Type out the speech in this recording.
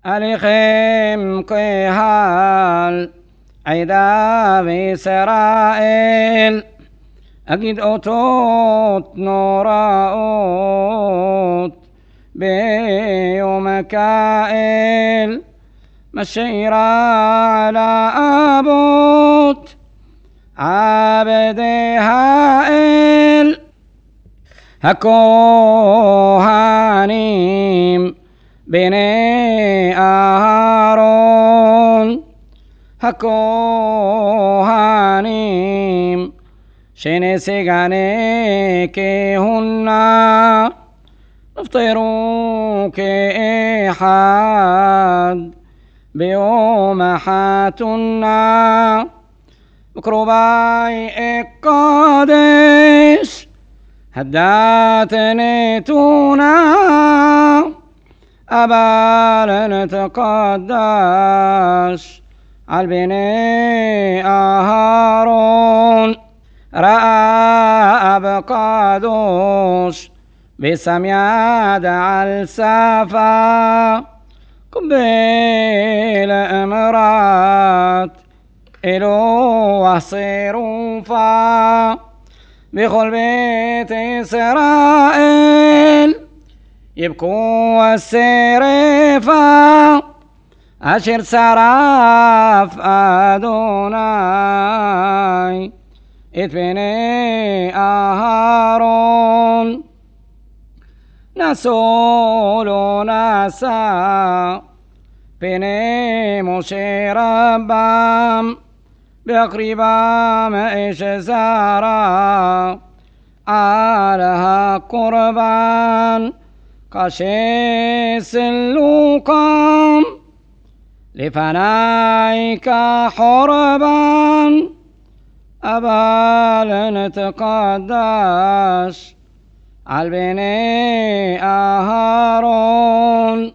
أليخيم قيهال عيدا بإسرائيل أجد أوتوت نوراوت بيوم كائل مشيرا على أبوت عبدي هائل هكوهانيم بني أهارون هكوهانيم شيني سيغاني كيهنا نفطروا كإحاد بيوم حاتنا مكروباي القادش هداتني تونا أبال نتقدش عالبني أهارون رأى أبقادوش بسمياد عالسافا قبيل امرات إلو وصيروا فا بخل بيت إسرائيل يبكوا السرفا أشر سراف أدوناي إتبني أهارون نسول ناسا بني موشي ربام بأقربام إيش زارا علىها قربان قشيس اللوقام لفنايك حربان أبال نتقدش عالبني أهارون